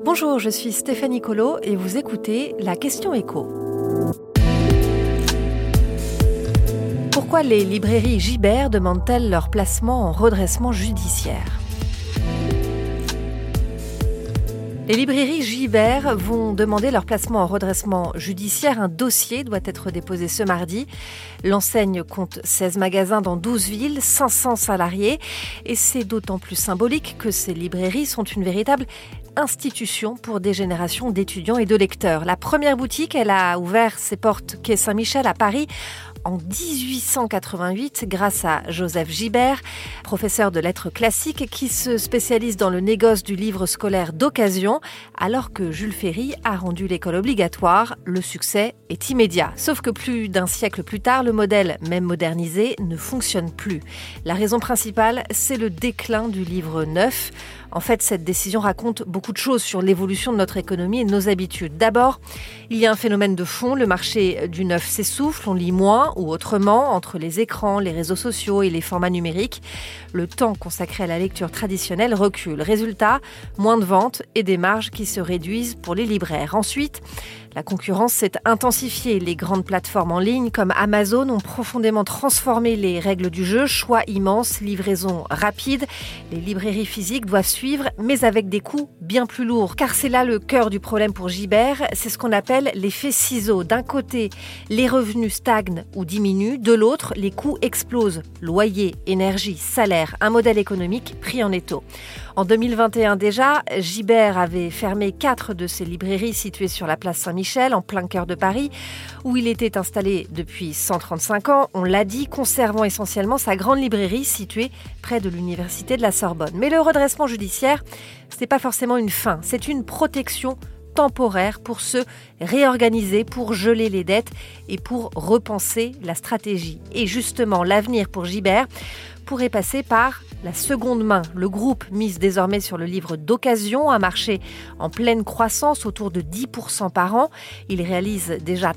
Bonjour, je suis Stéphanie Colo et vous écoutez La Question Éco. Pourquoi les librairies Gibert demandent-elles leur placement en redressement judiciaire ? Les librairies Gibert vont demander leur placement en redressement judiciaire. Un dossier doit être déposé ce mardi. L'enseigne compte 16 magasins dans 12 villes, 500 salariés. Et c'est d'autant plus symbolique que ces librairies sont une véritable institution pour des générations d'étudiants et de lecteurs. La première boutique, elle a ouvert ses portes quai Saint-Michel à Paris en 1888 grâce à Joseph Gibert, professeur de lettres classiques qui se spécialise dans le négoce du livre scolaire d'occasion. Alors que Jules Ferry a rendu l'école obligatoire, le succès est immédiat. Sauf que plus d'un siècle plus tard, le modèle, même modernisé, ne fonctionne plus. La raison principale, c'est le déclin du livre neuf. En fait, cette décision raconte beaucoup de choses sur l'évolution de notre économie et de nos habitudes. D'abord, il y a un phénomène de fond. Le marché du neuf s'essouffle, on lit moins ou autrement entre les écrans, les réseaux sociaux et les formats numériques. Le temps consacré à la lecture traditionnelle recule. Résultat, moins de ventes et des marges qui se réduisent pour les libraires. Ensuite, la concurrence s'est intensifiée. Les grandes plateformes en ligne comme Amazon ont profondément transformé les règles du jeu. Choix immense, livraison rapide. Les librairies physiques doivent suivre, mais avec des coûts bien plus lourds. Car c'est là le cœur du problème pour Gibert. C'est ce qu'on appelle l'effet ciseau. D'un côté, les revenus stagnent ou diminuent. De l'autre, les coûts explosent. Loyer, énergie, salaire. Un modèle économique pris en étau. En 2021 déjà, Gibert avait fermé 4 de ses librairies situées sur la place Saint-Michel, en plein cœur de Paris, où il était installé depuis 135 ans, on l'a dit, conservant essentiellement sa grande librairie située près de l'université de la Sorbonne. Mais le redressement judiciaire, ce n'est pas forcément une fin, c'est une protection temporaire pour se réorganiser, pour geler les dettes et pour repenser la stratégie. Et justement, l'avenir pour Gibert pourrait passer par la seconde main. Le groupe mise désormais sur le livre d'occasion, un marché en pleine croissance, autour de 10% par an. Il réalise déjà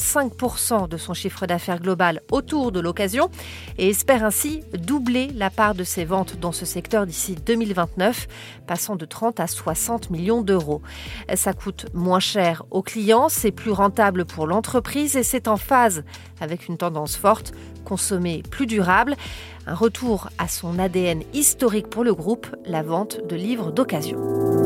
35% de son chiffre d'affaires global autour de l'occasion et espère ainsi doubler la part de ses ventes dans ce secteur d'ici 2029, passant de 30 à 60 millions d'euros. Ça coûte moins cher aux clients, c'est plus rentable pour l'entreprise et c'est en phase avec une tendance forte, consommer plus durable. Un retour à son ADN historique pour le groupe, la vente de livres d'occasion.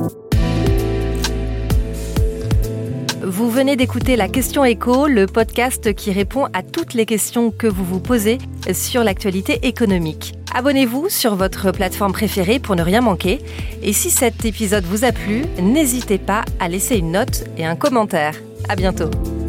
Vous venez d'écouter La Question Éco, le podcast qui répond à toutes les questions que vous vous posez sur l'actualité économique. Abonnez-vous sur votre plateforme préférée pour ne rien manquer. Et si cet épisode vous a plu, n'hésitez pas à laisser une note et un commentaire. À bientôt.